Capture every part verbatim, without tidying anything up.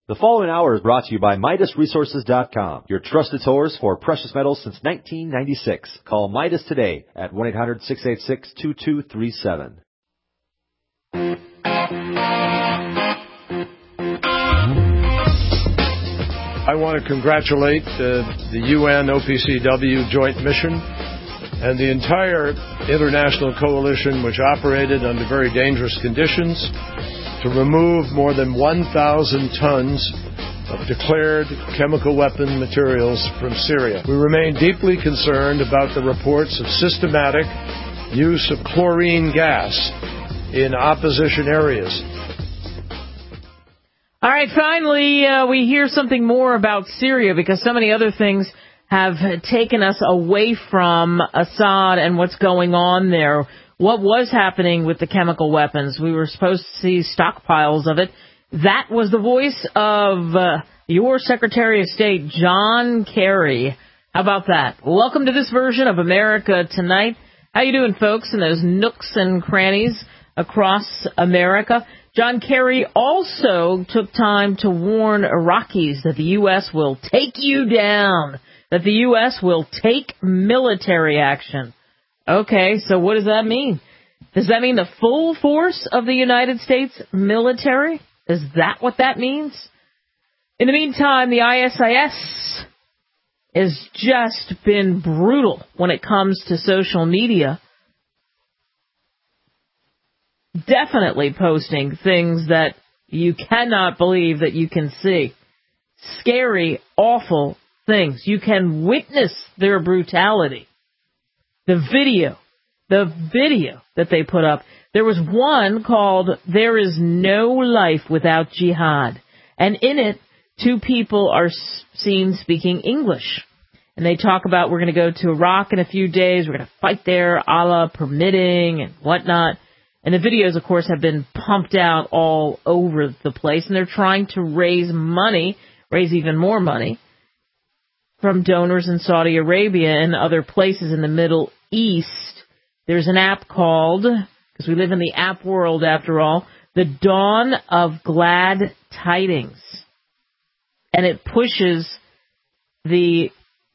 The following hour is brought to you by Midas Resources dot com, your trusted source for precious metals since nineteen ninety-six. Call Midas today at one eight hundred, six eight six, two two three seven. I want to congratulate uh, the U N O P C W Joint Mission and the entire international coalition, which operated under very dangerous conditions, to remove more than one thousand tons of declared chemical weapon materials from Syria. We remain deeply concerned about the reports of systematic use of chlorine gas in opposition areas. All right, finally, uh, we hear something more about Syria because so many other things have taken us away from Assad and what's going on there. What was happening with the chemical weapons? We were supposed to see stockpiles of it. That was the voice of uh, your Secretary of State, John Kerry. How about that? Welcome to this version of America Tonight. How you doing, folks, in those nooks and crannies across America? John Kerry also took time to warn Iraqis that the U S will take you down, that the U S will take military action. Okay, so what does that mean? Does that mean the full force of the United States military? Is that what that means? In the meantime, the I S I S has just been brutal when it comes to social media. Definitely posting things that you cannot believe that you can see. Scary, awful things. You can witness their brutality. The video, the video that they put up. There was one called There Is No Life Without Jihad. And in it, two people are seen speaking English. And they talk about we're going to go to Iraq in a few days. We're going to fight there, Allah permitting and whatnot. And the videos, of course, have been pumped out all over the place. And they're trying to raise money, raise even more money, from donors in Saudi Arabia and other places in the Middle East. There's an app called, because we live in the app world after all, The Dawn of Glad Tidings. And it pushes the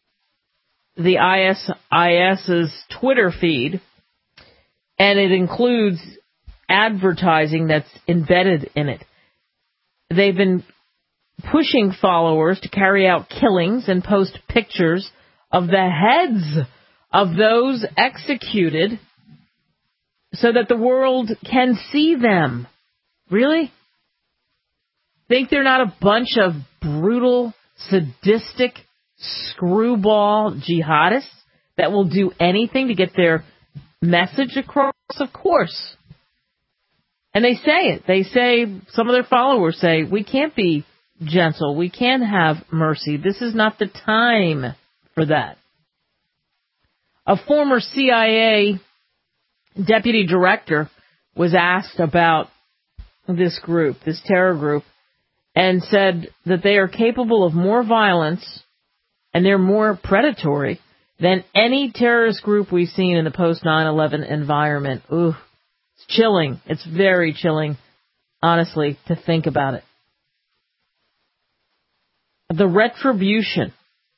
the ISIS's Twitter feed, and it includes advertising that's embedded in it. They've been pushing followers to carry out killings and post pictures of the heads of those executed so that the world can see them. Really? Think they're not a bunch of brutal, sadistic, screwball jihadists that will do anything to get their message across? Of course. And they say it. They say, some of their followers say, we can't be gentle. We can't have mercy. This is not the time for that. A former C I A deputy director was asked about this group, this terror group, and said that they are capable of more violence and they're more predatory than any terrorist group we've seen in the post nine eleven environment. Ooh, it's chilling. It's very chilling, honestly, to think about it. The retribution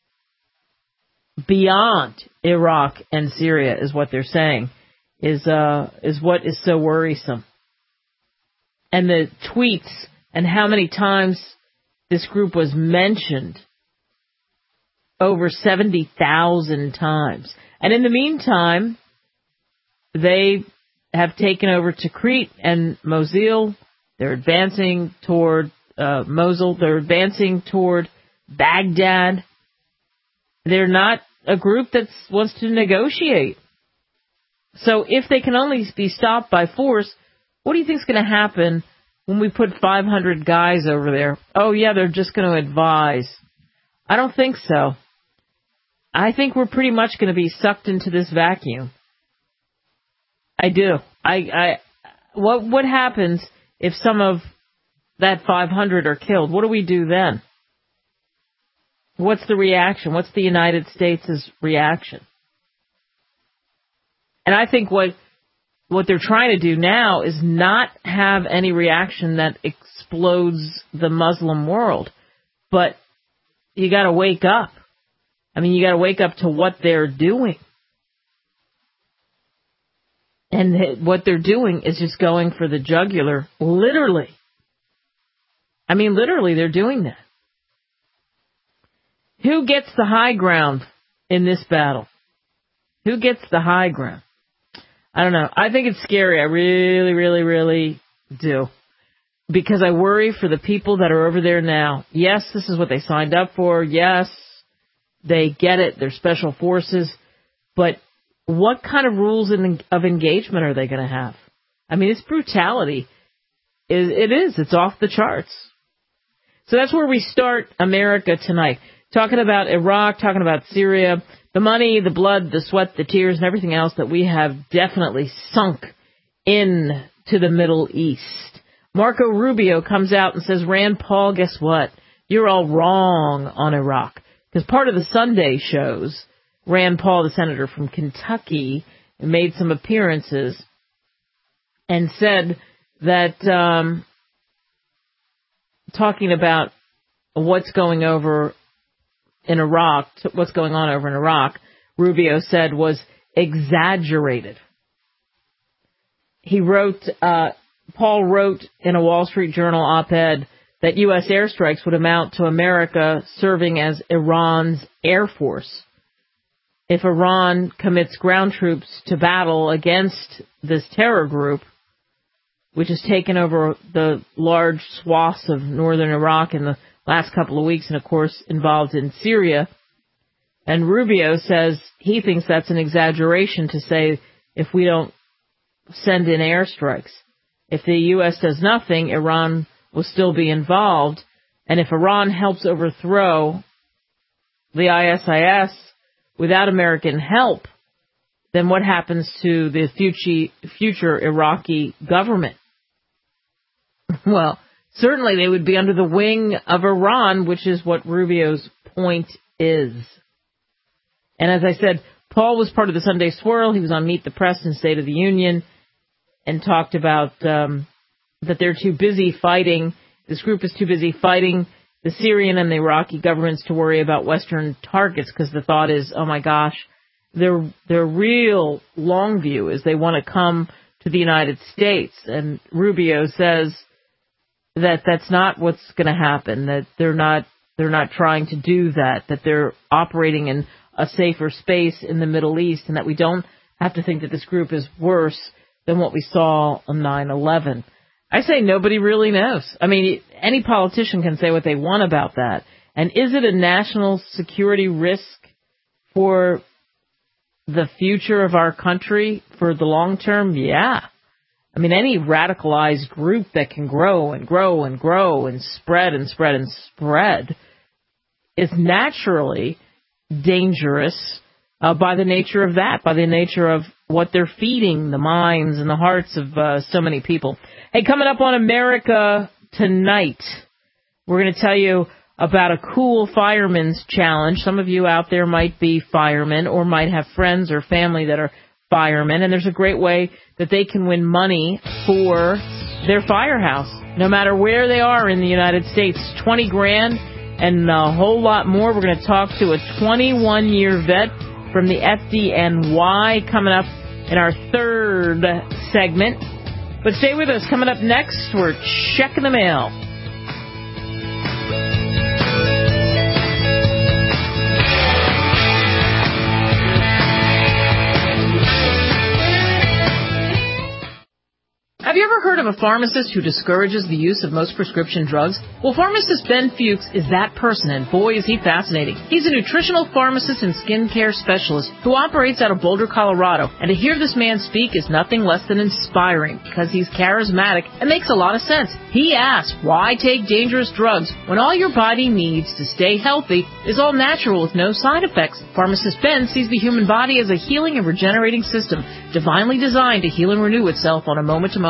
beyond Iraq and Syria is what they're saying, is uh is what is so worrisome. And the tweets and how many times this group was mentioned, over seventy thousand times. And in the meantime, they have taken over Tikrit and Mosul. They're advancing toward uh, Mosul. They're advancing toward Baghdad. They're not a group that wants to negotiate. So if they can only be stopped by force, what do you think is going to happen when we put five hundred guys over there? Oh, yeah, they're just going to advise. I don't think so. I think we're pretty much going to be sucked into this vacuum. I do. I, I, what, what happens if some of that five hundred are killed? What do we do then? What's the reaction? What's the United States' reaction? And I think what what they're trying to do now is not have any reaction that explodes the Muslim world. But you got to wake up. I mean, you got to wake up to what they're doing. And what they're doing is just going for the jugular, literally. I mean, literally, they're doing that. Who gets the high ground in this battle? Who gets the high ground? I don't know. I think it's scary. I really, really, really do. Because I worry for the people that are over there now. Yes, this is what they signed up for. Yes, they get it. They're special forces. But what kind of rules of engagement are they going to have? I mean, it's brutality. It is. It's off the charts. So that's where we start America tonight. Talking about Iraq, talking about Syria, the money, the blood, the sweat, the tears, and everything else that we have definitely sunk in to the Middle East. Marco Rubio comes out and says, Rand Paul, guess what? You're all wrong on Iraq. Because part of the Sunday shows, Rand Paul, the senator from Kentucky, made some appearances and said that, um, talking about what's going over in Iraq, what's going on over in Iraq, Rubio said was exaggerated. He wrote, uh, Paul wrote in a Wall Street Journal op-ed that U S airstrikes would amount to America serving as Iran's air force. If Iran commits ground troops to battle against this terror group, which has taken over the large swaths of northern Iraq in the last couple of weeks and, of course, involved in Syria. And Rubio says he thinks that's an exaggeration to say if we don't send in airstrikes. If the U S does nothing, Iran will still be involved. And if Iran helps overthrow the I S I S without American help, then what happens to the future, future Iraqi government? Well, certainly they would be under the wing of Iran, which is what Rubio's point is. And as I said, Paul was part of the Sunday Swirl. He was on Meet the Press and State of the Union and talked about um, that they're too busy fighting. This group is too busy fighting the Syrian and the Iraqi governments to worry about Western targets, because the thought is, oh my gosh, their their real long view is they want to come to the United States. And Rubio says that that's not what's going to happen, that they're not they're not trying to do that, that they're operating in a safer space in the Middle East, and that we don't have to think that this group is worse than what we saw on nine eleven. I say nobody really knows. I mean, any politician can say what they want about that. And is it a national security risk for the future of our country for the long term? Yeah. I mean, any radicalized group that can grow and grow and grow and spread and spread and spread is naturally dangerous uh, by the nature of that, by the nature of what they're feeding the minds and the hearts of uh, so many people. Hey, coming up on America Tonight, we're going to tell you about a cool fireman's challenge. Some of you out there might be firemen or might have friends or family that are firemen, and there's a great way that they can win money for their firehouse, no matter where they are in the United States. twenty grand and a whole lot more. We're going to talk to a twenty-one year vet from the F D N Y coming up in our third segment. But stay with us. Coming up next, we're checking the mail. Have you ever heard of a pharmacist who discourages the use of most prescription drugs? Well, pharmacist Ben Fuchs is that person, and boy, is he fascinating. He's a nutritional pharmacist and skincare specialist who operates out of Boulder, Colorado. And to hear this man speak is nothing less than inspiring, because he's charismatic and makes a lot of sense. He asks, why take dangerous drugs when all your body needs to stay healthy is all natural with no side effects? Pharmacist Ben sees the human body as a healing and regenerating system, divinely designed to heal and renew itself on a moment-to-moment basis.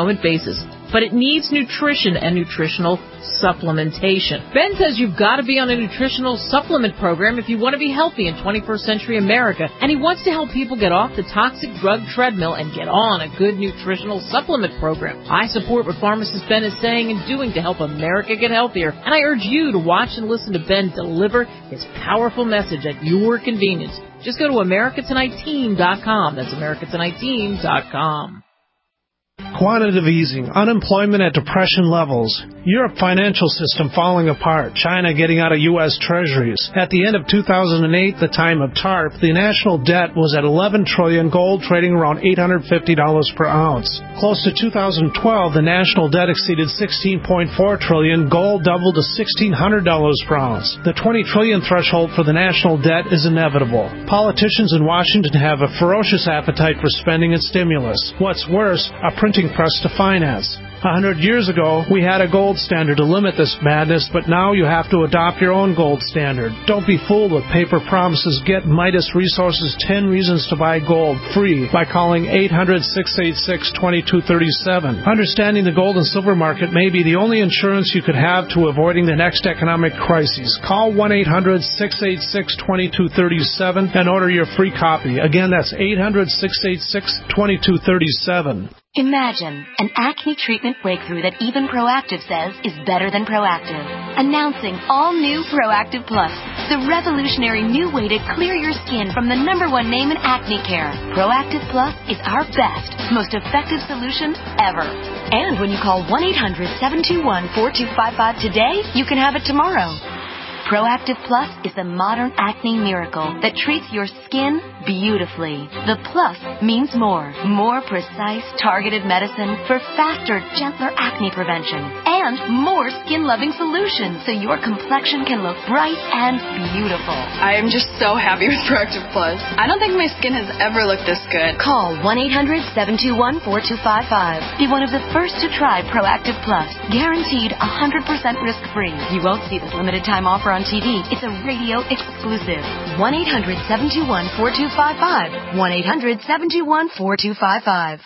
prices. But it needs nutrition and nutritional supplementation. Ben says you've got to be on a nutritional supplement program if you want to be healthy in twenty-first century America, and he wants to help people get off the toxic drug treadmill and get on a good nutritional supplement program. I support what pharmacist Ben is saying and doing to help America get healthier, and I urge you to watch and listen to Ben deliver his powerful message at your convenience. Just go to America Tonight Team dot com. That's America Tonight Team dot com. Quantitative easing, unemployment at depression levels, Europe financial system falling apart, China getting out of U S treasuries. At the end of two thousand eight, the time of TARP, the national debt was at eleven trillion dollars, gold trading around eight hundred fifty dollars per ounce. Close to two thousand twelve, the national debt exceeded sixteen point four trillion dollars, gold doubled to sixteen hundred dollars per ounce. The twenty trillion dollars threshold for the national debt is inevitable. Politicians in Washington have a ferocious appetite for spending and stimulus. What's worse, a printing press to finance. A hundred years ago, we had a gold standard to limit this madness, but now you have to adopt your own gold standard. Don't be fooled with paper promises. Get Midas Resources ten Reasons to Buy Gold free by calling eight hundred, six eight six, two two three seven. Understanding the gold and silver market may be the only insurance you could have to avoiding the next economic crisis. Call one eight hundred, six eight six, two two three seven and order your free copy. Again, that's eight hundred, six eight six, two two three seven. Imagine an acne treatment breakthrough that even Proactiv says is better than Proactiv. Announcing all new Proactiv Plus, the revolutionary new way to clear your skin from the number one name in acne care. Proactiv Plus is our best, most effective solution ever. And when you call one eight hundred, seven two one, four two five five today, you can have it tomorrow. Proactiv Plus is the modern acne miracle that treats your skin beautifully. The plus means more. More precise, targeted medicine for faster, gentler acne prevention. And more skin-loving solutions so your complexion can look bright and beautiful. I am just so happy with Proactiv Plus. I don't think my skin has ever looked this good. Call one eight hundred, seven two one, four two five five. Be one of the first to try Proactiv Plus. Guaranteed one hundred percent risk-free. You won't see this limited-time offer on T V. It's a radio exclusive. one eight hundred, seven two one, four two five five. one eight hundred, seven two one, four two five five.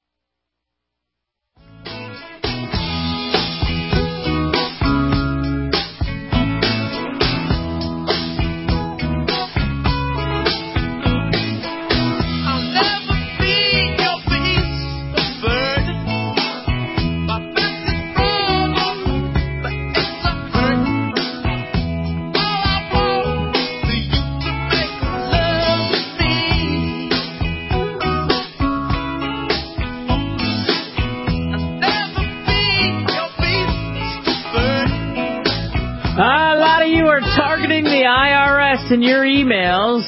Targeting the I R S in your emails.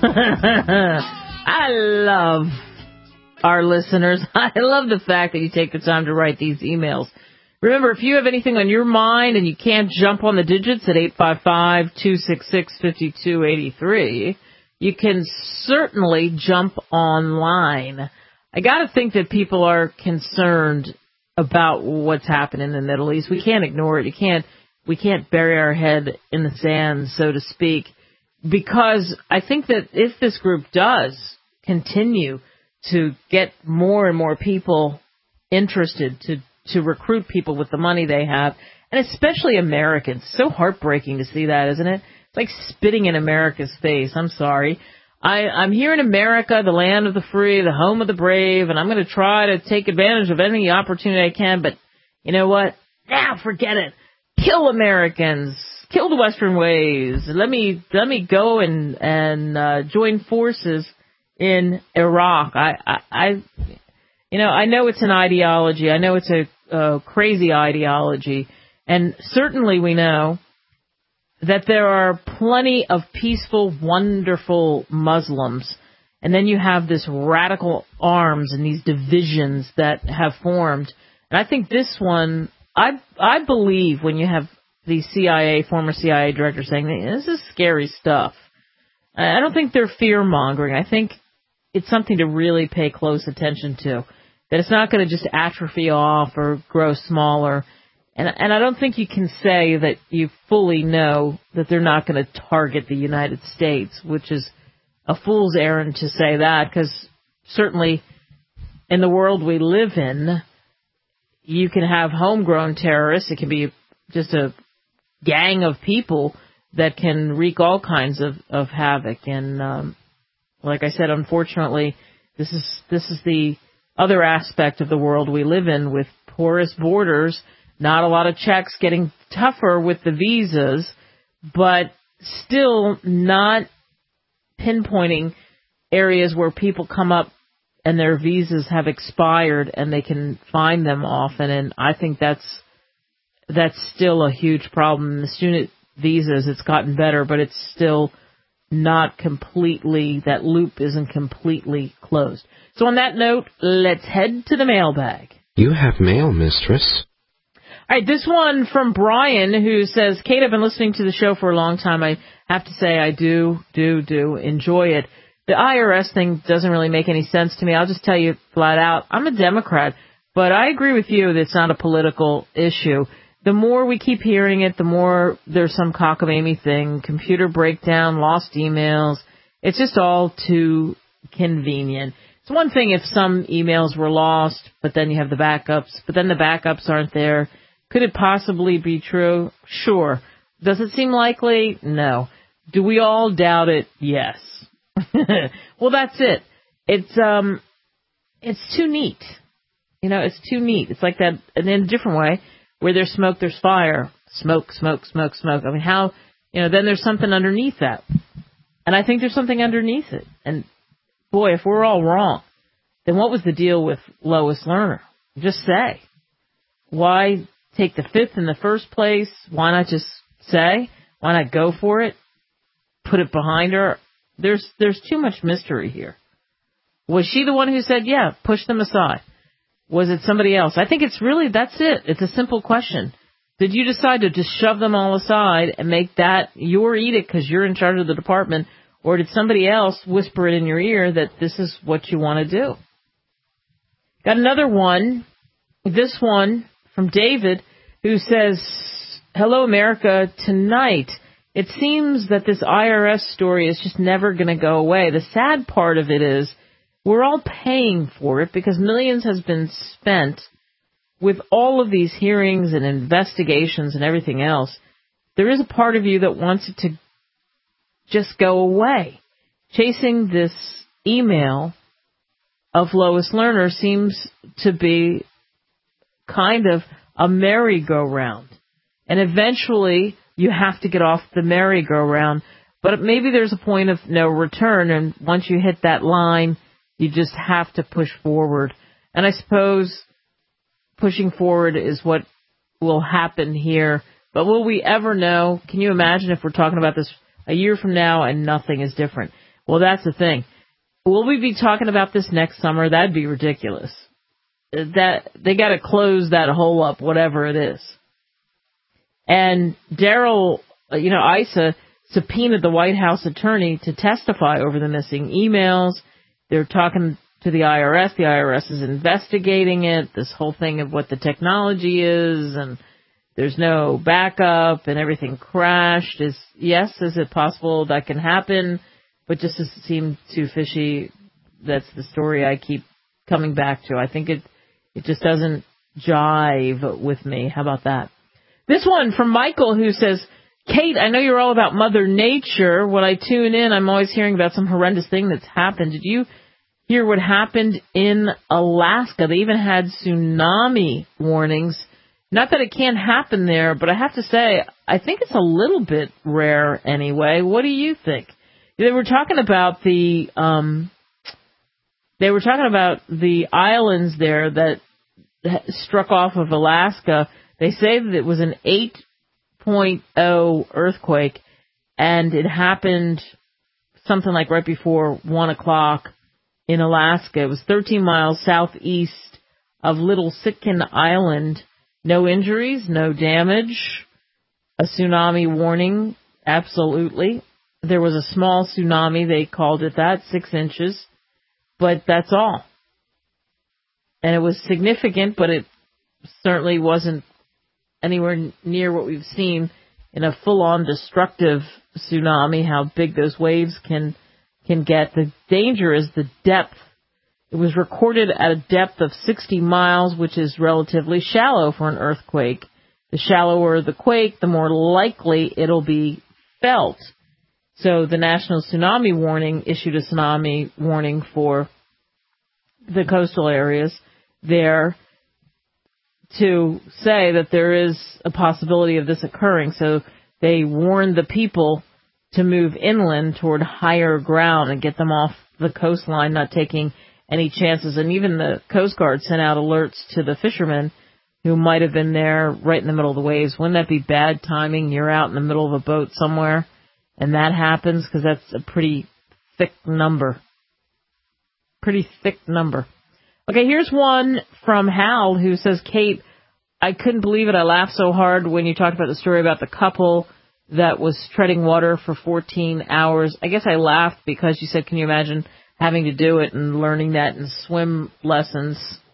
I love our listeners. I love the fact that you take the time to write these emails. Remember, if you have anything on your mind and you can't jump on the digits at eight five five, two six six, five two eight three, you can certainly jump online. I got to think that people are concerned about what's happening in the Middle East. We can't ignore it. You can't. We can't bury our head in the sand, so to speak, because I think that if this group does continue to get more and more people interested to, to recruit people with the money they have, and especially Americans, so heartbreaking to see that, isn't it? It's like spitting in America's face. I'm sorry. I, I'm here in America, the land of the free, the home of the brave, and I'm going to try to take advantage of any opportunity I can, but you know what? Now forget it. Kill Americans, kill the Western ways. Let me let me go and and uh, join forces in Iraq. I, I I you know I know it's an ideology. I know it's a, a crazy ideology, and certainly we know that there are plenty of peaceful, wonderful Muslims, and then you have this radical arms and these divisions that have formed. And I think this one. I I believe when you have the C I A, former C I A director saying, this is scary stuff. I don't think they're fear-mongering. I think it's something to really pay close attention to, that it's not going to just atrophy off or grow smaller. And, and I don't think you can say that you fully know that they're not going to target the United States, which is a fool's errand to say that, because certainly in the world we live in, you can have homegrown terrorists. It can be just a gang of people that can wreak all kinds of, of havoc. And um, like I said, unfortunately, this is this is the other aspect of the world we live in, with porous borders, not a lot of checks, getting tougher with the visas, but still not pinpointing areas where people come up and their visas have expired and they can find them often. And I think that's that's still a huge problem. The student visas, it's gotten better, but it's still not completely, that loop isn't completely closed. So on that note, let's head to the mailbag. You have mail, mistress. All right, this one from Brian, who says, Kate, I've been listening to the show for a long time. I have to say I do, do, do enjoy it. The I R S thing doesn't really make any sense to me. I'll just tell you flat out, I'm a Democrat, but I agree with you that it's not a political issue. The more we keep hearing it, the more there's some cockamamie thing, computer breakdown, lost emails. It's just all too convenient. It's one thing if some emails were lost, but then you have the backups, but then the backups aren't there. Could it possibly be true? Sure. Does it seem likely? No. Do we all doubt it? Yes. Well, that's it. It's um, it's too neat. You know, it's too neat. It's like that, and in a different way, where there's smoke, there's fire. Smoke, smoke, smoke, smoke. I mean, how, you know, then there's something underneath that. And I think there's something underneath it. And boy, if we're all wrong, then what was the deal with Lois Lerner? Just say. Why take the fifth in the first place? Why not just say? Why not go for it? Put it behind her? There's there's too much mystery here. Was she the one who said, yeah, push them aside? Was it somebody else? I think it's really, that's it. It's a simple question. Did you decide to just shove them all aside and make that your edict because you're in charge of the department? Or did somebody else whisper it in your ear that this is what you want to do? Got another one. This one from David, who says, hello, America. Tonight, it seems that this I R S story is just never going to go away. The sad part of it is we're all paying for it because millions has been spent with all of these hearings and investigations and everything else. There is a part of you that wants it to just go away. Chasing this email of Lois Lerner seems to be kind of a merry-go-round. And eventually you have to get off the merry-go-round. But maybe there's a point of no return, and once you hit that line, you just have to push forward. And I suppose pushing forward is what will happen here. But will we ever know? Can you imagine if we're talking about this a year from now and nothing is different? Well, that's the thing. Will we be talking about this next summer? That'd be ridiculous. That they got to close that hole up, whatever it is. And Daryl, you know, Issa subpoenaed the White House attorney to testify over the missing emails. They're talking to the I R S. The I R S is investigating it. This whole thing of what the technology is, and there's no backup, and everything crashed. Is yes, is it possible that can happen? But just to seem too fishy, that's the story I keep coming back to. I think it it just doesn't jive with me. How about that? This one from Michael, who says, Kate, I know you're all about Mother Nature. When I tune in, I'm always hearing about some horrendous thing that's happened. Did you hear what happened in Alaska? They even had tsunami warnings. Not that it can't happen there, but I have to say, I think it's a little bit rare anyway. What do you think? They were talking about the, um, they were talking about the islands there that struck off of Alaska. They say that it was an eight point oh earthquake, and it happened something like right before one o'clock in Alaska. It was thirteen miles southeast of Little Sitkin Island. No injuries, no damage. A tsunami warning, absolutely. There was a small tsunami, they called it that, six inches. But that's all. And it was significant, but it certainly wasn't anywhere near what we've seen in a full-on destructive tsunami, how big those waves can can get. The danger is the depth It was recorded at a depth of sixty miles, which is relatively shallow for an earthquake. The shallower the quake, the more likely it'll be felt. So the National Tsunami Warning issued a tsunami warning for the coastal areas there to say that there is a possibility of this occurring. So they warned the people to move inland toward higher ground and get them off the coastline, not taking any chances. And even the Coast Guard sent out alerts to the fishermen who might have been there right in the middle of the waves. Wouldn't that be bad timing? You're out in the middle of a boat somewhere and that happens, because that's a pretty thick number. Pretty thick number. Okay, here's one from Hal who says, Kate, I couldn't believe it. I laughed so hard when you talked about the story about the couple that was treading water for fourteen hours. I guess I laughed because you said, can you imagine having to do it and learning that in swim lessons,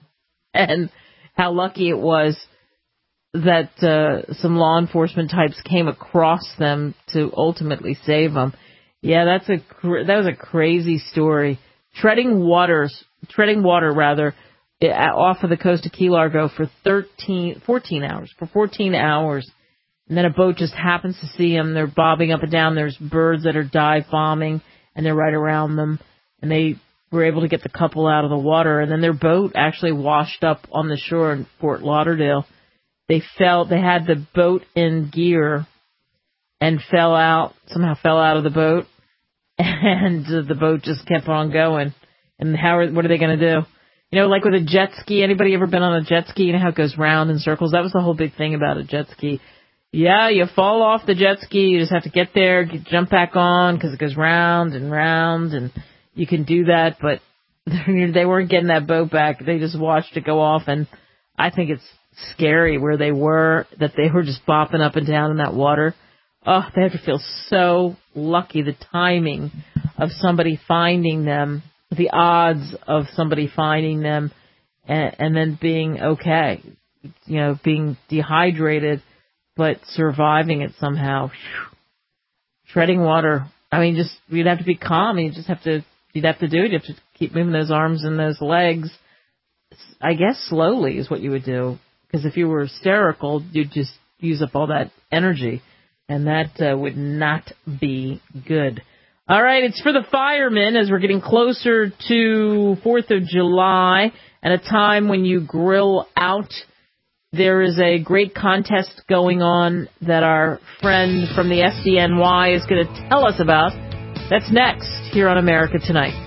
and how lucky it was that uh, some law enforcement types came across them to ultimately save them. Yeah, that's a cr- that was a crazy story. Treading waters, treading water rather, off of the coast of Key Largo for thirteen, fourteen hours, for fourteen hours. And then a boat just happens to see them. They're bobbing up and down. There's birds that are dive bombing, and they're right around them. And they were able to get the couple out of the water. And then their boat actually washed up on the shore in Fort Lauderdale. They fell, they had the boat in gear and fell out, somehow fell out of the boat. And uh, the boat just kept on going. And how are, what are they going to do? You know, like with a jet ski, anybody ever been on a jet ski? You know how it goes round in circles? That was the whole big thing about a jet ski. Yeah, you fall off the jet ski, you just have to get there, get, jump back on, because it goes round and round, and you can do that, but they weren't getting that boat back. They just watched it go off, and I think it's scary where they were, that they were just bopping up and down in that water. Oh, they have to feel so lucky, the timing of somebody finding them, the odds of somebody finding them, and, and then being okay, you know, being dehydrated, but surviving it somehow. Whew. Treading water. I mean, just, you'd have to be calm. You just have to, you'd have to do it. You have to keep moving those arms and those legs. I guess slowly is what you would do. Because if you were hysterical, you'd just use up all that energy. And that uh, would not be good. All right, it's for the firemen as we're getting closer to fourth of July and a time when you grill out. There is a great contest going on that our friend from the S D N Y is going to tell us about. That's next here on America Tonight.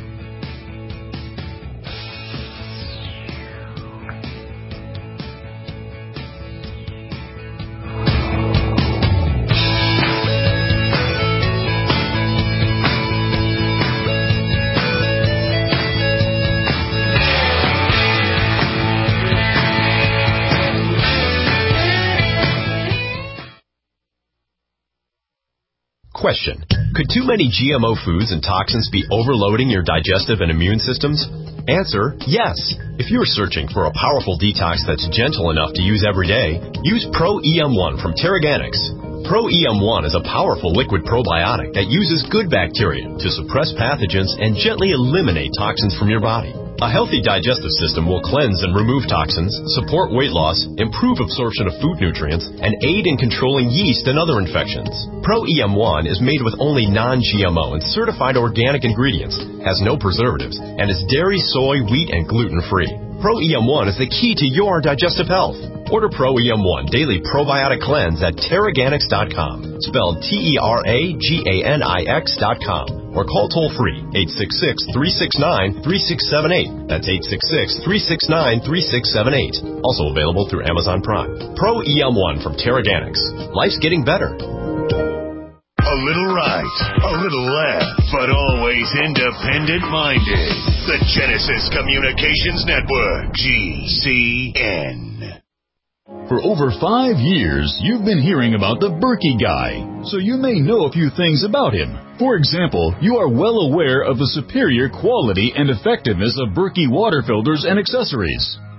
Question. Could too many G M O foods and toxins be overloading your digestive and immune systems? Answer, yes. If you're searching for a powerful detox that's gentle enough to use every day, use Pro E M one from Terraganics. Pro E M one is a powerful liquid probiotic that uses good bacteria to suppress pathogens and gently eliminate toxins from your body. A healthy digestive system will cleanse and remove toxins, support weight loss, improve absorption of food nutrients, and aid in controlling yeast and other infections. Pro E M one is made with only non-G M O and certified organic ingredients, has no preservatives, and is dairy, soy, wheat, and gluten-free. Pro E M one is the key to your digestive health. Order Pro E M one Daily Probiotic Cleanse at Terraganics dot com, spelled T E R A G A N I X dot com, or call toll-free eight six six, three six nine, three six seven eight. That's eight six six, three six nine, three six seven eight. Also available through Amazon Prime. Pro E M one from Terraganics. Life's getting better. A little right, a little left, but always independent-minded. The Genesis Communications Network, G C N. For over five years, you've been hearing about the Berkey Guy, so you may know a few things about him. For example, you are well aware of the superior quality and effectiveness of Berkey water filters and accessories.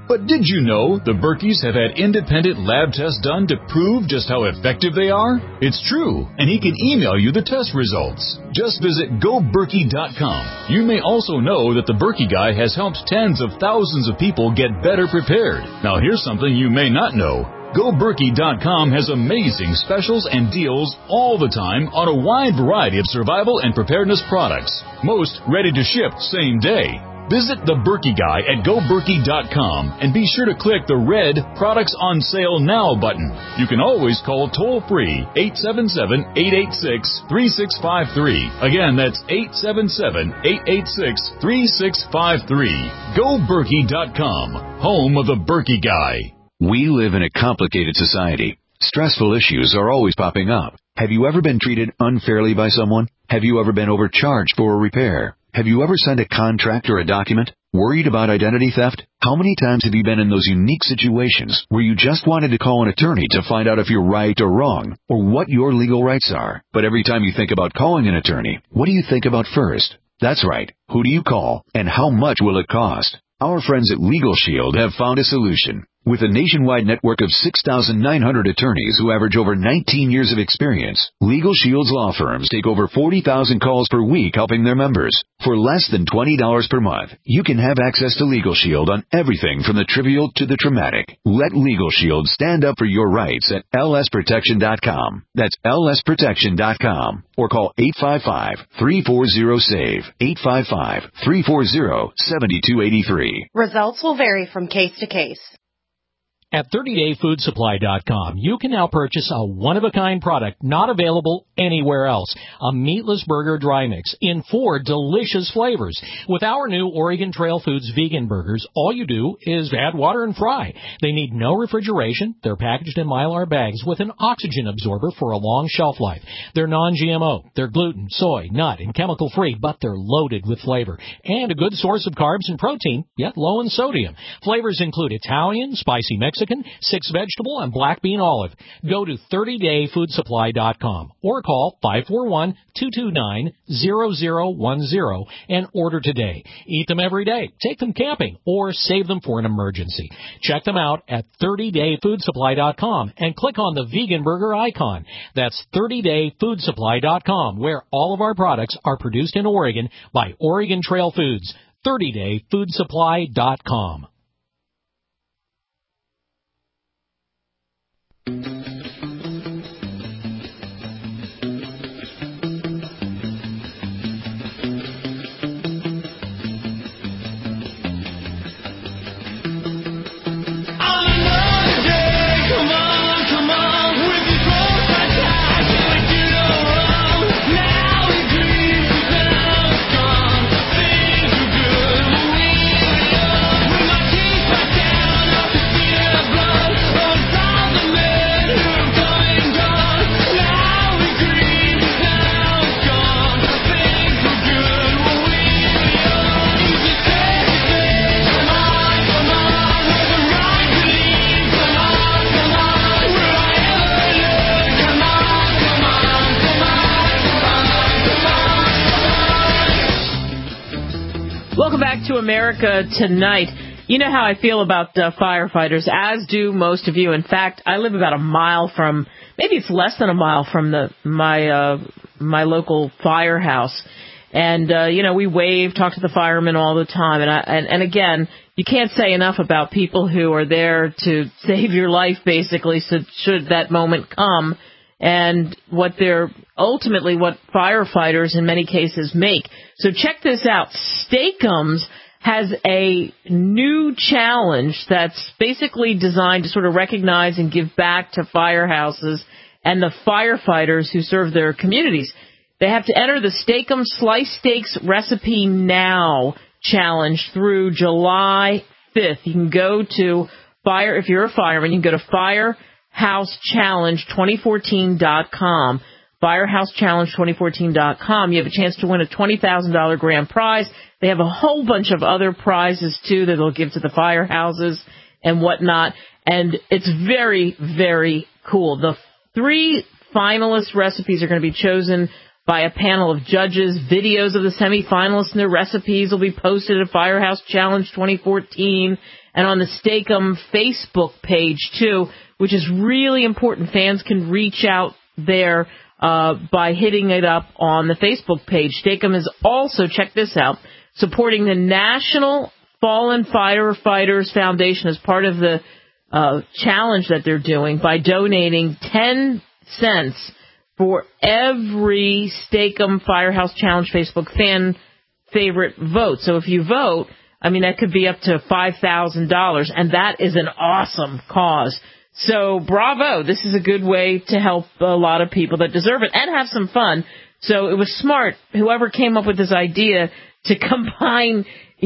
But did you know the Berkeys have had independent lab tests done to prove just how effective they are? It's true, and he can email you the test results. Just visit go berkey dot com. You may also know that the Berkey Guy has helped tens of thousands of people get better prepared. Now here's something you may not know. go berkey dot com has amazing specials and deals all the time on a wide variety of survival and preparedness products. Most ready to ship same day. Visit the Berkey Guy at go berkey dot com and be sure to click the red Products on Sale Now button. You can always call toll-free eight seven seven, eight eight six, three six five three. Again, that's eight seven seven, eight eight six, three six five three. go berkey dot com, home of the Berkey Guy. We live in a complicated society. Stressful issues are always popping up. Have you ever been treated unfairly by someone? Have you ever been overcharged for a repair? Have you ever sent a contract or a document? Worried about identity theft? How many times have you been in those unique situations where you just wanted to call an attorney to find out if you're right or wrong, or what your legal rights are? But every time you think about calling an attorney, what do you think about first? That's right. Who do you call, and how much will it cost? Our friends at Legal Shield have found a solution. With a nationwide network of six thousand nine hundred attorneys who average over nineteen years of experience, Legal Shield's law firms take over forty thousand calls per week helping their members. For less than twenty dollars per month, you can have access to Legal Shield on everything from the trivial to the traumatic. Let Legal Shield stand up for your rights at L S protection dot com. That's L S protection dot com. Or call eight five five, three four zero, S A V E, eight five five, three four zero, seven two eight three. Results will vary from case to case. At thirty day food supply dot com, you can now purchase a one-of-a-kind product not available anywhere else, a meatless burger dry mix in four delicious flavors. With our new Oregon Trail Foods vegan burgers, all you do is add water and fry. They need no refrigeration. They're packaged in Mylar bags with an oxygen absorber for a long shelf life. They're non G M O. They're gluten, soy, nut, and chemical-free, but they're loaded with flavor. And a good source of carbs and protein, yet low in sodium. Flavors include Italian, spicy Mexican, six vegetable, and black bean olive. Go to thirty day food supply dot com or call five four one, two two nine, zero zero one zero and order today. Eat them every day, take them camping, or save them for an emergency. Check them out at thirty day food supply dot com and click on the vegan burger icon. That's thirty day food supply dot com, where all of our products are produced in Oregon by Oregon Trail Foods. thirty day food supply dot com. Welcome back to America Tonight. You know how I feel about uh, firefighters, as do most of you. In fact, I live about a mile from, maybe it's less than a mile from the my uh, my local firehouse. And, uh, you know, we wave, talk to the firemen all the time. And, I, and, and again, you can't say enough about people who are there to save your life, basically, so should that moment come. And what they're ultimately what firefighters in many cases make. So check this out. Steakums has a new challenge that's basically designed to sort of recognize and give back to firehouses and the firefighters who serve their communities. They have to enter the Steakum Slice Steaks Recipe Now challenge through July fifth. You can go to fire, if you're a fireman, you can go to firehouse challenge twenty fourteen dot com. firehouse challenge twenty fourteen dot com. You have a chance to win a twenty thousand dollars grand prize. They have a whole bunch of other prizes, too, that they'll give to the firehouses and whatnot. And it's very, very cool. The three finalist recipes are going to be chosen by a panel of judges. Videos of the semifinalists and their recipes will be posted at Firehouse Challenge twenty fourteen. and on the Steak-umm Facebook page, too, which is really important. Fans can reach out there uh, by hitting it up on the Facebook page. Steak-umm is also, check this out, supporting the National Fallen Firefighters Foundation as part of the uh, challenge that they're doing by donating ten cents for every Steak-umm Firehouse Challenge Facebook fan favorite vote. So if you vote, I mean, that could be up to five thousand dollars, and that is an awesome cause. So bravo. This is a good way to help a lot of people that deserve it and have some fun. So it was smart, whoever came up with this idea, to combine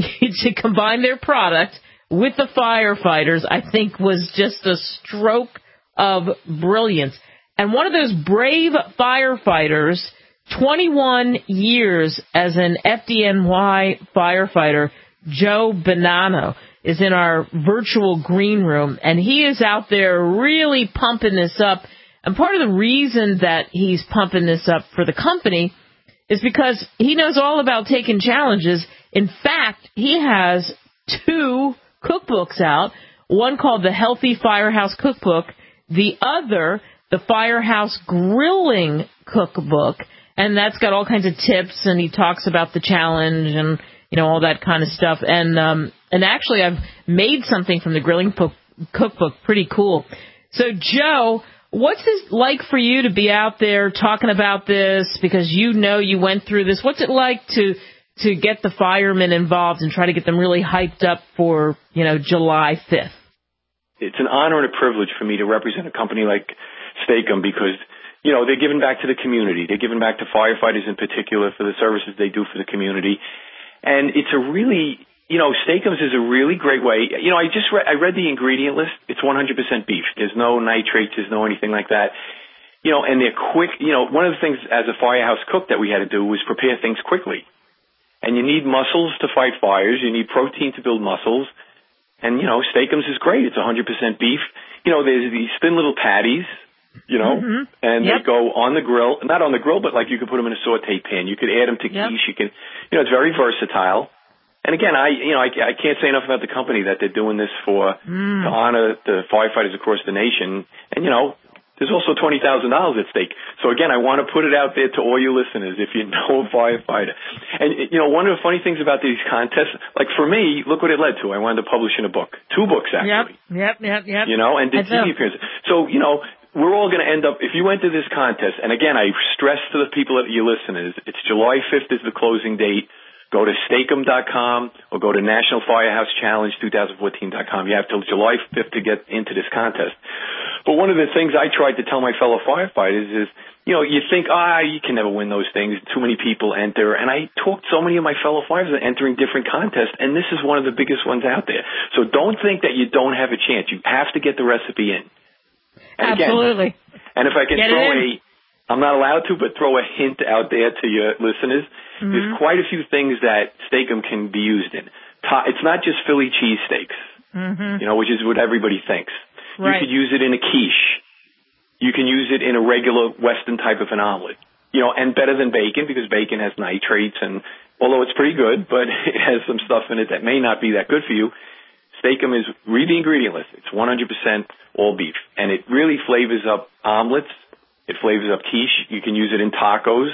to combine their product with the firefighters, I think was just a stroke of brilliance. And one of those brave firefighters, twenty-one years as an F D N Y firefighter, Joe Bonanno, is in our virtual green room, and he is out there really pumping this up. And part of the reason that he's pumping this up for the company is because he knows all about taking challenges. In fact, he has two cookbooks out, one called the Healthy Firehouse Cookbook, the other, the Firehouse Grilling Cookbook, and that's got all kinds of tips, and he talks about the challenge and, you know, all that kind of stuff. And um, and actually, I've made something from the Grilling po- Cookbook, pretty cool. So, Joe, what's it like for you to be out there talking about this, because you know you went through this? What's it like to to get the firemen involved and try to get them really hyped up for, you know, July fifth? It's an honor and a privilege for me to represent a company like Steak-umm because, you know, they're giving back to the community. They're giving back to firefighters in particular for the services they do for the community. And it's a really, you know, Steak-umms is a really great way. You know, I just read, I read the ingredient list. It's one hundred percent beef. There's no nitrates. There's no anything like that. You know, and they're quick. You know, one of the things as a firehouse cook that we had to do was prepare things quickly. And you need muscles to fight fires. You need protein to build muscles. And, you know, Steak-umms is great. It's one hundred percent beef. You know, there's these thin little patties, you know, mm-hmm. and yep. they go on the grill. Not on the grill, but like you could put them in a saute pan. You could add them to yep. quiche. You can, you know, it's very versatile. And again, I, you know, I, I can't say enough about the company that they're doing this for, mm. to honor the firefighters across the nation. And, you know, there's also twenty thousand dollars at stake. So again, I want to put it out there to all you listeners if you know a firefighter. And, you know, one of the funny things about these contests, like for me, look what it led to. I wanted to publish in a book. Two books, actually. Yep, yep, yep, yep. You know, and did T V appearances. So, you know, we're all going to end up, if you went to this contest, and again, I stress to the people that you listeners, it's July fifth is the closing date. Go to Steak-umm dot com or go to National Firehouse Challenge twenty fourteen dot com. You have till July fifth to get into this contest. But one of the things I tried to tell my fellow firefighters is, you know, you think, ah, you can never win those things. Too many people enter. And I talked to so many of my fellow firefighters entering different contests, and this is one of the biggest ones out there. So don't think that you don't have a chance. You have to get the recipe in. And Absolutely. Again, and if I can get throw a, I'm not allowed to, but throw a hint out there to your listeners. Mm-hmm. There's quite a few things that Steak-umm can be used in. It's not just Philly cheesesteaks, mm-hmm. you know, which is what everybody thinks. Right. You could use it in a quiche. You can use it in a regular Western type of an omelet. You know, and better than bacon because bacon has nitrates, and although it's pretty good, but it has some stuff in it that may not be that good for you. Steak-umm is, read the ingredient list. It's one hundred percent all beef, and it really flavors up omelets. It flavors up quiche. You can use it in tacos.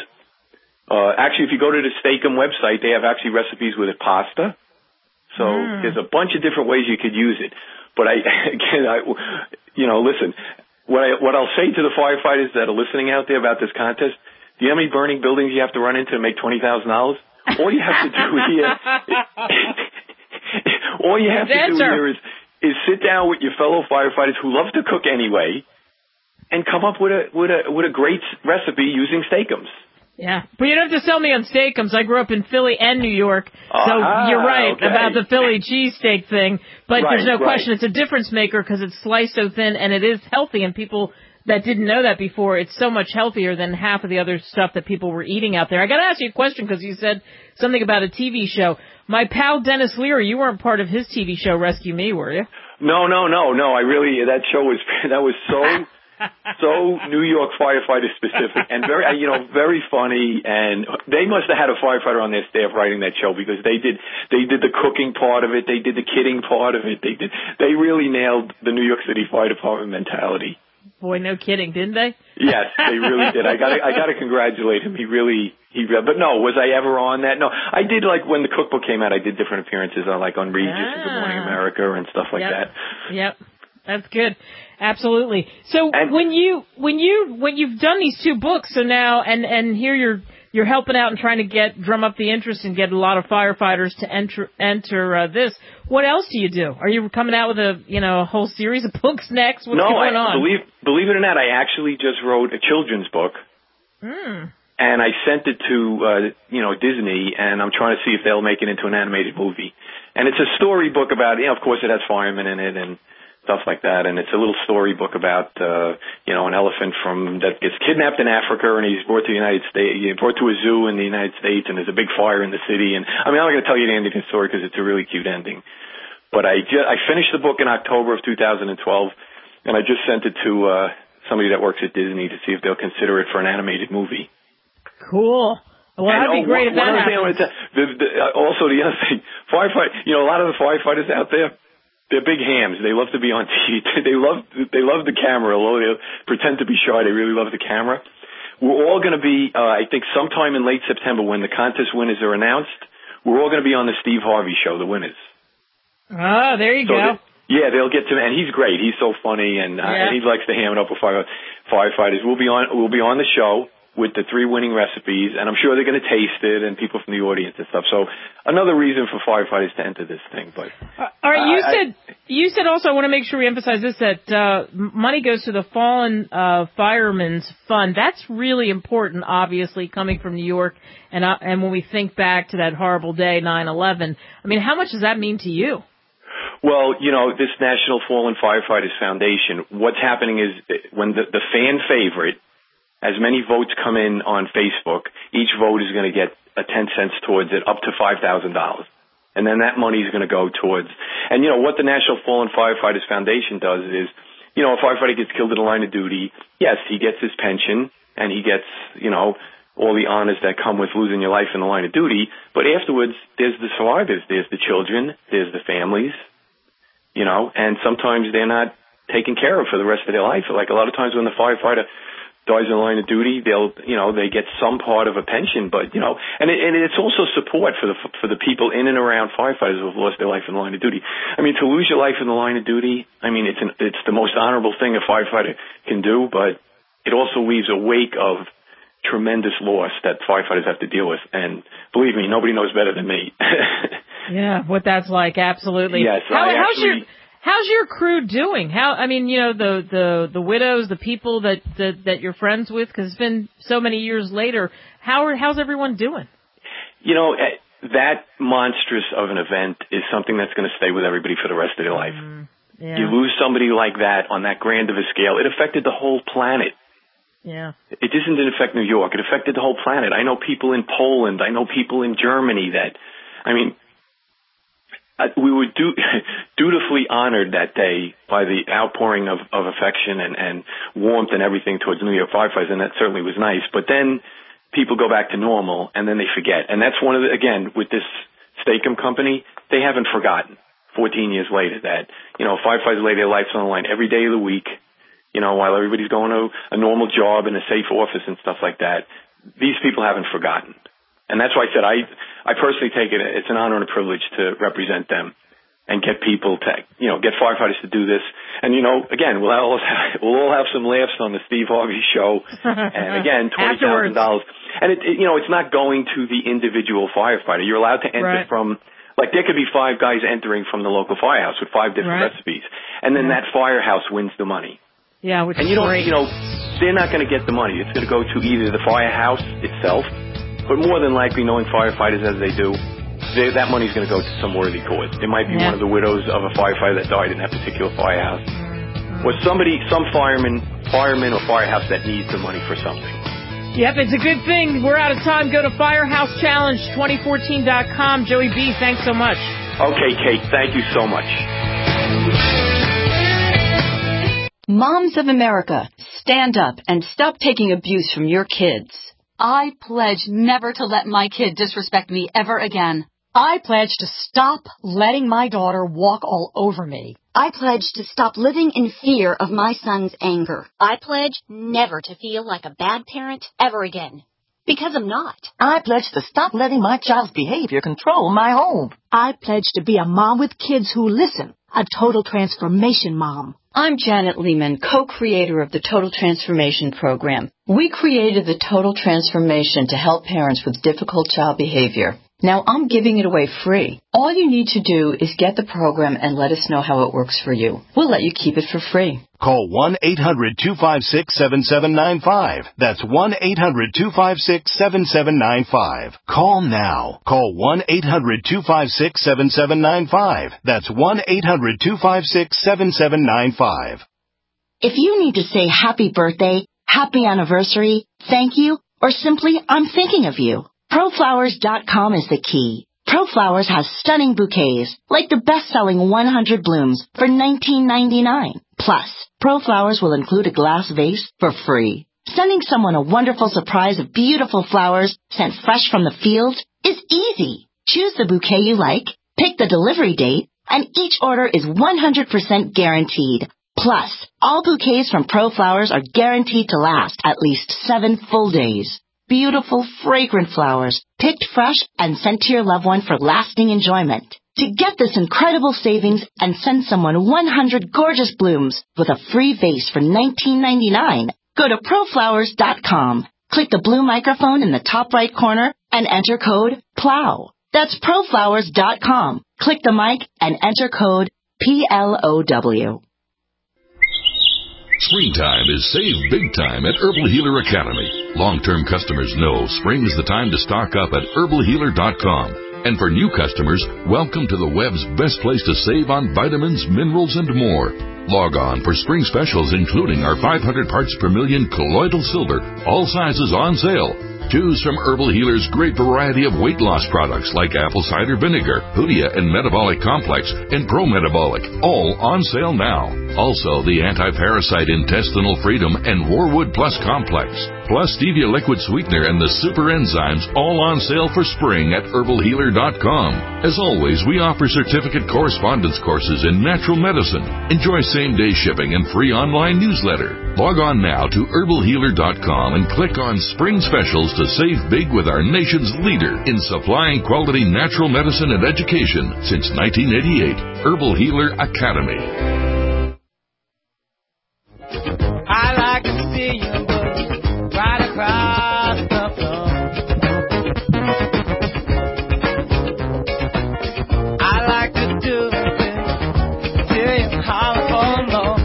Uh, actually, if you go to the Steak-umm website, they have actually recipes with it pasta. So mm. there's a bunch of different ways you could use it. But I, again, I, you know, listen, what I, what I'll say to the firefighters that are listening out there about this contest, do you know how many burning buildings you have to run into to make twenty thousand dollars? All you have to do here, all you have to do here is, is sit down with your fellow firefighters who love to cook anyway and come up with a, with a, with a great recipe using Steak-umms. Yeah, but you don't have to sell me on Steak-umms. I grew up in Philly and New York, so uh-huh, you're right okay. about the Philly cheesesteak thing. But right, there's no right. question it's a difference maker because it's sliced so thin and it is healthy. And people that didn't know that before, it's so much healthier than half of the other stuff that people were eating out there. I got to ask you a question because you said something about a T V show. My pal Dennis Leary, you weren't part of his T V show Rescue Me, were you? No, no, no, no. I really that show was that was so. so New York firefighter specific, and very, you know, very funny. And they must have had a firefighter on their staff writing that show because they did, they did the cooking part of it, they did the kidding part of it, they did, they really nailed the New York City Fire Department mentality. Boy, no kidding, didn't they? Yes, they really did. I got, I got to congratulate him. He really, he. But no, was I ever on that? No, I did. Like when the cookbook came out, I did different appearances on, like on Regis ah. and Good Morning America and stuff like yep. that. Yep. That's good. Absolutely. So and, when you when you when you've done these two books, so now and and here you're you're helping out and trying to get drum up the interest and get a lot of firefighters to enter enter uh, this. What else do you do? Are you coming out with a you know a whole series of books next? What's no, going I, on? believe believe it or not, I actually just wrote a children's book. Mm. And I sent it to uh, you know Disney, and I'm trying to see if they'll make it into an animated movie. And it's a storybook about, you know, of course it has firemen in it and stuff like that, and it's a little storybook about, uh, you know, an elephant from that gets kidnapped in Africa, and he's brought to the United States, brought to a zoo in the United States, and there's a big fire in the city. And I mean, I'm not going to tell you the ending of the story because it's a really cute ending. But I just, I finished the book in October of two thousand twelve, and I just sent it to uh, somebody that works at Disney to see if they'll consider it for an animated movie. Cool. Well, that'd be oh, great one, if that one happens. Thing the, the, also, the other thing, firefight. You know, a lot of the firefighters out there, they're big hams. They love to be on T V. They love they love the camera. Although they pretend to be shy, they really love the camera. We're all going to be, uh, I think, sometime in late September when the contest winners are announced. We're all going to be on the Steve Harvey show, the winners. Oh, there you so go. They, yeah, they'll get to, and he's great. He's so funny, and, uh, yeah. and he likes to ham it up with fire, firefighters. We'll be on. We'll be on the show with the three winning recipes, and I'm sure they're going to taste it, and people from the audience and stuff. So another reason for firefighters to enter this thing. But uh, all right, you I, said I, you said also, I want to make sure we emphasize this, that uh, money goes to the Fallen uh, Firemen's Fund. That's really important, obviously, coming from New York, and uh, and when we think back to that horrible day, nine eleven. I mean, how much does that mean to you? Well, you know, this National Fallen Firefighters Foundation, what's happening is when the, the fan favorite, as many votes come in on Facebook, each vote is going to get a ten cents towards it, up to five thousand dollars. And then that money is going to go towards, and you know, what the National Fallen Firefighters Foundation does is, you know, a firefighter gets killed in the line of duty. Yes, he gets his pension and he gets, you know, all the honors that come with losing your life in the line of duty. But afterwards, there's the survivors, there's the children, there's the families, you know, and sometimes they're not taken care of for the rest of their life. Like a lot of times when the firefighter dies in the line of duty, they'll, you know, they get some part of a pension, but, you know, and, it, and it's also support for the, for the people in and around firefighters who have lost their life in the line of duty. I mean, to lose your life in the line of duty, I mean, it's an, it's the most honorable thing a firefighter can do, but it also leaves a wake of tremendous loss that firefighters have to deal with. And believe me, nobody knows better than me. Yeah, what that's like, absolutely. Yes, How, I how's actually... your How's your crew doing? How I mean, you know, the the the widows, the people that that, that you're friends with, because it's been so many years later. How are how's everyone doing? You know, that monstrous of an event is something that's going to stay with everybody for the rest of their life. Mm, yeah. You lose somebody like that on that grand of a scale. It affected the whole planet. Yeah. It didn't affect New York. It affected the whole planet. I know people in Poland. I know people in Germany that, I mean. Uh, we were du- dutifully honored that day by the outpouring of, of affection and, and warmth and everything towards New York firefighters, and that certainly was nice. But then people go back to normal, and then they forget. And that's one of the, again, with this Steak-umm company, they haven't forgotten fourteen years later that, you know, firefighters lay their lives on the line every day of the week, you know, while everybody's going to a normal job in a safe office and stuff like that. These people haven't forgotten. And that's why I said I, I personally take it, it's an honor and a privilege to represent them and get people to, you know, get firefighters to do this. And, you know, again, we'll all have, we'll all have some laughs on the Steve Harvey show. And again, twenty thousand dollars. And it, it, you know, it's not going to the individual firefighter. You're allowed to enter right. from, like there could be five guys entering from the local firehouse with five different right. recipes. And then yeah. that firehouse wins the money. Yeah, which and is you don't, great. you know, they're not going to get the money. It's going to go to either the firehouse itself, but more than likely, knowing firefighters as they do, they, that money's going to go to some worthy cause. It might be yeah. one of the widows of a firefighter that died in that particular firehouse, mm-hmm. or somebody, some fireman, fireman or firehouse that needs the money for something. Yep, it's a good thing. We're out of time. Go to firehouse challenge twenty fourteen dot com. Joey B., thanks so much. Okay, Kate, thank you so much. Moms of America, stand up and stop taking abuse from your kids. I pledge never to let my kid disrespect me ever again. I pledge to stop letting my daughter walk all over me. I pledge to stop living in fear of my son's anger. I pledge never to feel like a bad parent ever again. Because I'm not. I pledge to stop letting my child's behavior control my home. I pledge to be a mom with kids who listen, a total transformation mom. I'm Janet Lehman, co-creator of the Total Transformation Program. We created the Total Transformation to help parents with difficult child behavior. Now I'm giving it away free. All you need to do is get the program and let us know how it works for you. We'll let you keep it for free. Call one eight hundred two five six seven seven nine five. That's one eight hundred two five six seven seven nine five. Call now. Call one eight hundred two five six seven seven nine five. That's one eight hundred two five six seven seven nine five. If you need to say happy birthday, happy anniversary, thank you, or simply I'm thinking of you, Pro Flowers dot com is the key. ProFlowers has stunning bouquets, like the best-selling one hundred blooms for nineteen ninety-nine. Plus, ProFlowers will include a glass vase for free. Sending someone a wonderful surprise of beautiful flowers sent fresh from the field is easy. Choose the bouquet you like, pick the delivery date, and each order is one hundred percent guaranteed. Plus, all bouquets from ProFlowers are guaranteed to last at least seven full days. Beautiful, fragrant flowers, picked fresh and sent to your loved one for lasting enjoyment. To get this incredible savings and send someone one hundred gorgeous blooms with a free vase for nineteen ninety-nine, go to Pro Flowers dot com. Click the blue microphone in the top right corner and enter code PLOW. That's Pro Flowers dot com. Click the mic and enter code P L O W. Springtime is save big time at Herbal Healer Academy. Long-term customers know spring is the time to stock up at herbal healer dot com. And for new customers, welcome to the web's best place to save on vitamins, minerals, and more. Log on for spring specials including our five hundred parts per million colloidal silver, all sizes on sale. Choose from Herbal Healer's great variety of weight loss products like apple cider vinegar, Hoodia and Metabolic Complex, and Pro Metabolic, all on sale now. Also, the Anti-Parasite Intestinal Freedom and Warwood Plus Complex, plus Stevia Liquid Sweetener and the Super Enzymes, all on sale for spring at herbal healer dot com. As always, we offer certificate correspondence courses in natural medicine. Enjoy same-day shipping and free online newsletter. Log on now to herbal healer dot com and click on Spring Specials to save big with our nation's leader in supplying quality natural medicine and education since nineteen eighty-eight. Herbal Healer Academy. I like to see you look right across the floor. I like to do it till you holler for more.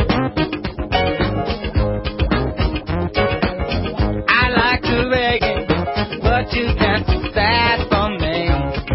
I like to beg you, but you got too sad for me.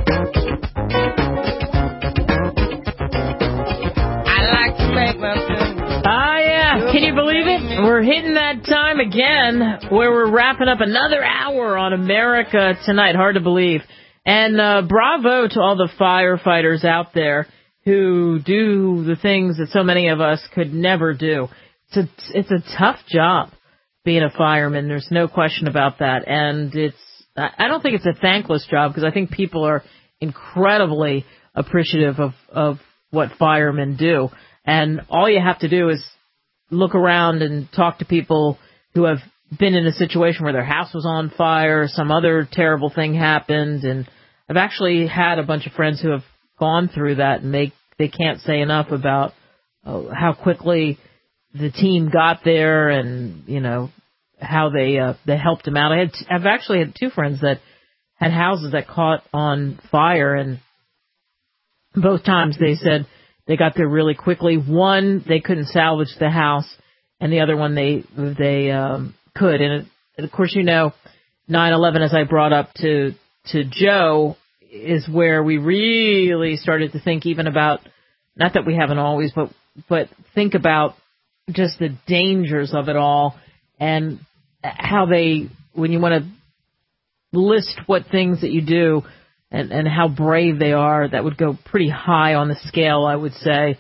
I like to make myself. Can you believe it? We're hitting that time again where we're wrapping up another hour on America Tonight. Hard to believe. And uh, bravo to all the firefighters out there who do the things that so many of us could never do. It's a, it's a tough job being a fireman. There's no question about that. And it's I don't think it's a thankless job because I think people are incredibly appreciative of, of what firemen do. And all you have to do is look around and talk to people who have been in a situation where their house was on fire, some other terrible thing happened, and I've actually had a bunch of friends who have gone through that, and they they can't say enough about uh, how quickly the team got there, and you know how they uh, they helped them out. I had I've actually had two friends that had houses that caught on fire, and both times they said they got there really quickly. One, they couldn't salvage the house, and the other one, they they um, could. And, it, and, of course, you know, nine eleven, as I brought up to to Joe, is where we really started to think even about, not that we haven't always, but but think about just the dangers of it all and how they, when you want to list what things that you do, And, and how brave they are, that would go pretty high on the scale, I would say.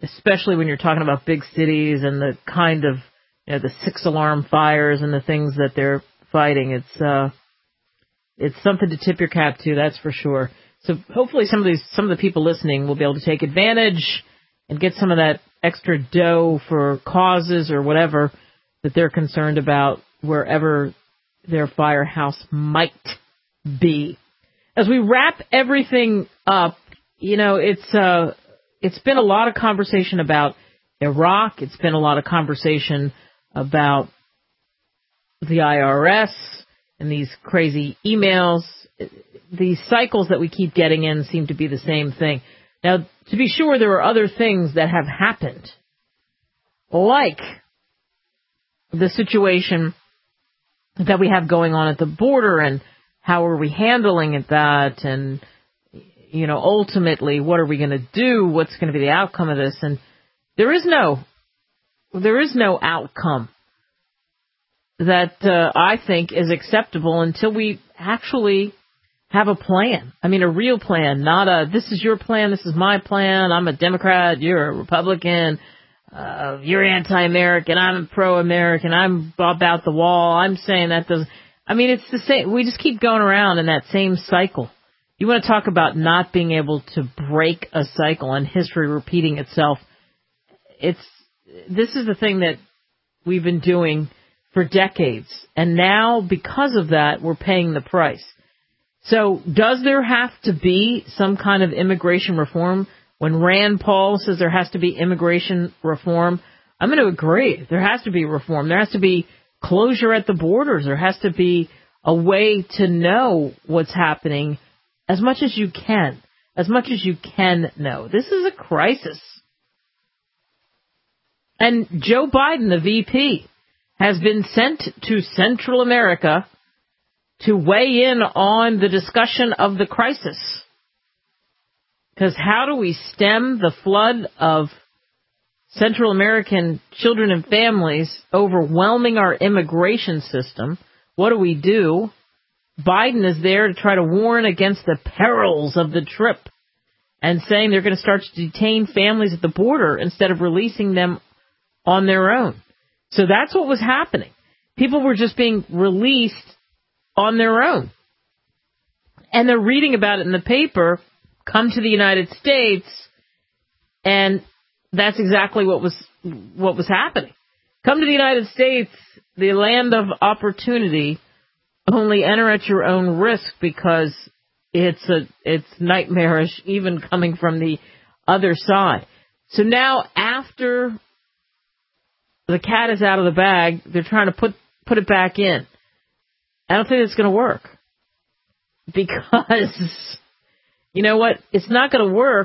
especially when you're talking about big cities and the kind of, you know, the six alarm fires and the things that they're fighting. It's uh, it's something to tip your cap to, that's for sure. So hopefully some of these, some of the people listening will be able to take advantage and get some of that extra dough for causes or whatever that they're concerned about wherever their firehouse might be. As we wrap everything up, you know, it's uh, it's been a lot of conversation about Iraq. It's been a lot of conversation about the I R S and these crazy emails. These cycles that we keep getting in seem to be the same thing. Now, to be sure, there are other things that have happened, like the situation that we have going on at the border and how are we handling it that, and, you know, ultimately, what are we going to do? What's going to be the outcome of this? And there is no, there is no outcome that uh, I think is acceptable until we actually have a plan. I mean, a real plan, not a, this is your plan, this is my plan, I'm a Democrat, you're a Republican, uh, you're anti-American, I'm pro-American, I'm about the wall, I'm saying that doesn't, I mean, it's the same, we just keep going around in that same cycle. You want to talk about not being able to break a cycle and history repeating itself. It's, this is the thing that we've been doing for decades, and now, because of that, we're paying the price. So does there have to be some kind of immigration reform? When Rand Paul says there has to be immigration reform, I'm going to agree. There has to be reform. There has to be closure at the borders. There has to be a way to know what's happening as much as you can, as much as you can know. This is a crisis. And Joe Biden, the V P, has been sent to Central America to weigh in on the discussion of the crisis. Because how do we stem the flood of Central American children and families overwhelming our immigration system? What do we do? Biden is there to try to warn against the perils of the trip and saying they're going to start to detain families at the border instead of releasing them on their own. So that's what was happening. People were just being released on their own. And they're reading about it in the paper, come to the United States, and that's exactly what was what was happening. Come to the United States, the land of opportunity, only enter at your own risk, because it's a it's nightmarish even coming from the other side. So now, after the cat is out of the bag, they're trying to put put it back in. I don't think it's going to work, because, you know what, it's not going to work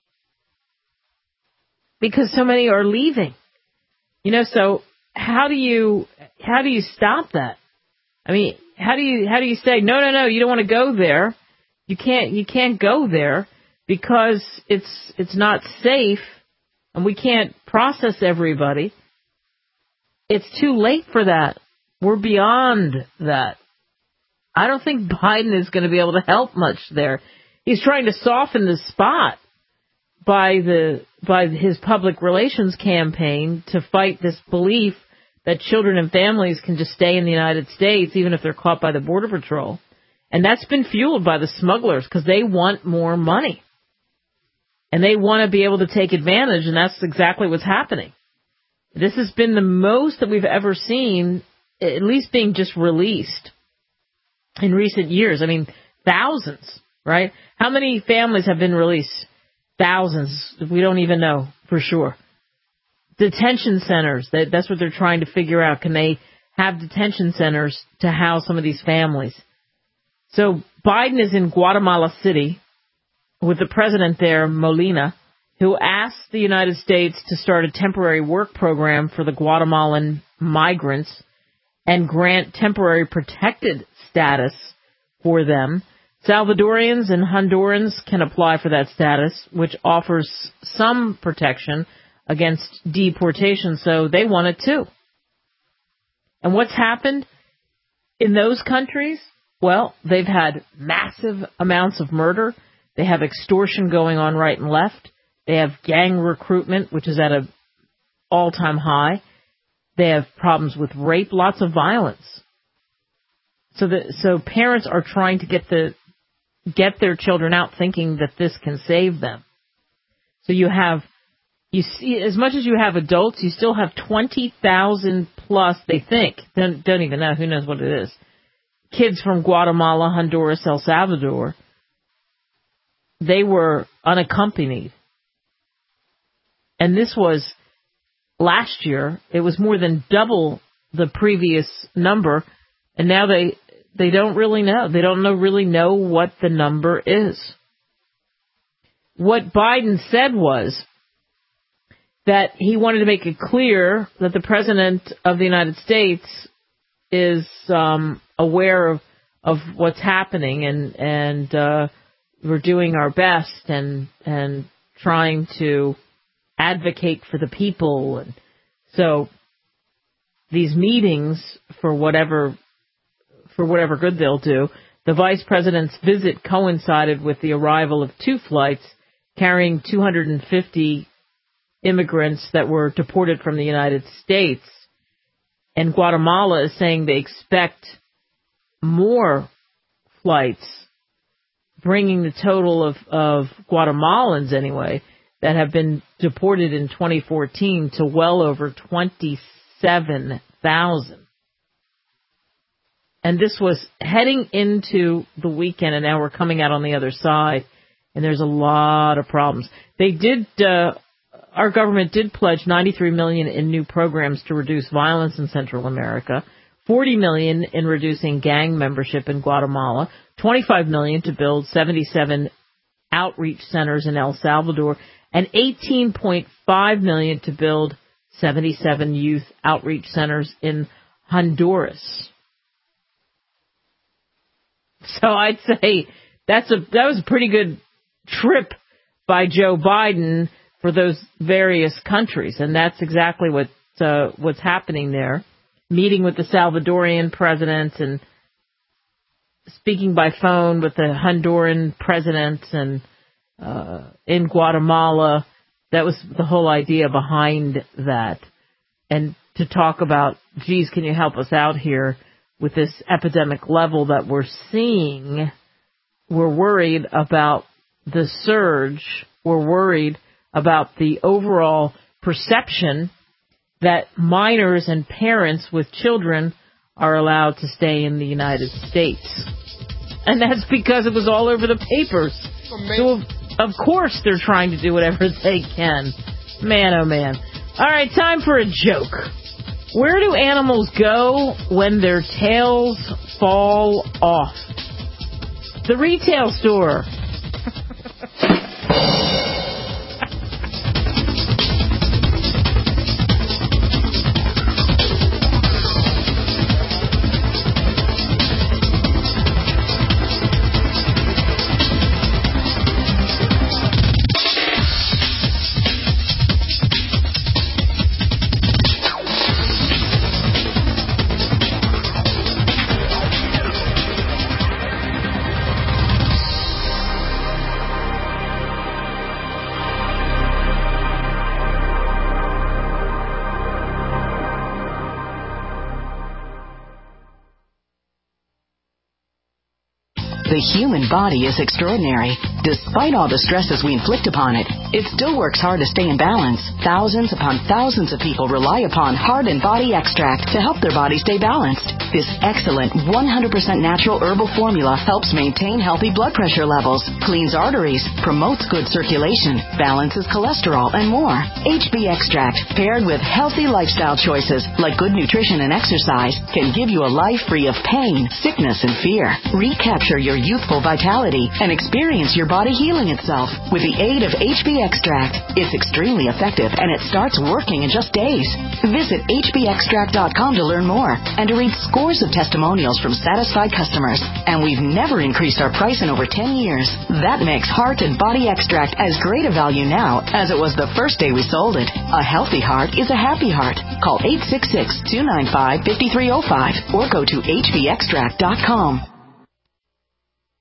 because so many are leaving. You know, so how do you how do you stop that? I mean, how do you how do you say no, no, no, you don't want to go there? You can't you can't go there because it's it's not safe, and we can't process everybody. It's too late for that. We're beyond that. I don't think Biden is going to be able to help much there. He's trying to soften the spot by the by his public relations campaign to fight this belief that children and families can just stay in the United States even if they're caught by the Border Patrol. And that's been fueled by the smugglers because they want more money. And they want to be able to take advantage, and that's exactly what's happening. This has been the most that we've ever seen, at least being just released in recent years. I mean, thousands, right? How many families have been released? Thousands. We don't even know for sure. Detention centers, that, that's what they're trying to figure out. Can they have detention centers to house some of these families? So Biden is in Guatemala City with the president there, Molina, who asked the United States to start a temporary work program for the Guatemalan migrants and grant temporary protected status for them. Salvadorians and Hondurans can apply for that status, which offers some protection against deportation, so they want it too. And what's happened in those countries? Well, they've had massive amounts of murder. They have extortion going on right and left. They have gang recruitment, which is at an all-time high. They have problems with rape, lots of violence. So the, so parents are trying to get the get their children out thinking that this can save them. So you have, you see, as much as you have adults, you still have twenty thousand plus, they think, don't, don't even know, who knows what it is, kids from Guatemala, Honduras, El Salvador. They were unaccompanied. And this was last year. It was more than double the previous number. And now they they don't really know. They don't know really know what the number is. What Biden said was that he wanted to make it clear that the President of the United States is um, aware of, of what's happening, and, and uh, we're doing our best and and trying to advocate for the people. And so these meetings, for whatever for whatever good they'll do, the Vice President's visit coincided with the arrival of two flights carrying two hundred fifty immigrants that were deported from the United States. And Guatemala is saying they expect more flights, bringing the total of, of Guatemalans, anyway, that have been deported in twenty fourteen to well over twenty-seven thousand. And this was heading into the weekend, and now we're coming out on the other side, and there's a lot of problems. They did, uh, our government did pledge ninety-three million dollars in new programs to reduce violence in Central America, forty million dollars in reducing gang membership in Guatemala, twenty-five million dollars to build seventy-seven outreach centers in El Salvador, and eighteen point five million dollars to build seventy-seven youth outreach centers in Honduras. So I'd say that's a that was a pretty good trip by Joe Biden for those various countries, and that's exactly what uh, what's happening there. Meeting with the Salvadorian president and speaking by phone with the Honduran president, and uh, in Guatemala. That was the whole idea behind that. And to talk about, geez, can you help us out here with this epidemic level that we're seeing? We're worried about the surge. We're worried about the overall perception that minors and parents with children are allowed to stay in the United States. And that's because it was all over the papers. So, of course, they're trying to do whatever they can. Man, oh, man. All right, time for a joke. Where do animals go when their tails fall off? The retail store. The human body is extraordinary. Despite all the stresses we inflict upon it, it still works hard to stay in balance. Thousands upon thousands of people rely upon Heart and Body Extract to help their body stay balanced. This excellent one hundred percent natural herbal formula helps maintain healthy blood pressure levels, cleans arteries, promotes good circulation, balances cholesterol, and more. H B Extract, paired with healthy lifestyle choices like good nutrition and exercise, can give you a life free of pain, sickness, and fear. Recapture your youthful vitality and experience your body healing itself with the aid of H B Extract. It's extremely effective, and it starts working in just days. Visit H B extract dot com to learn more and to read scores of testimonials from satisfied customers. And we've never increased our price in over ten years. That makes Heart and Body Extract as great a value now as it was the first day we sold it. A healthy heart is a happy heart. Call eight six six, two nine five, five three zero five or go to H B extract dot com.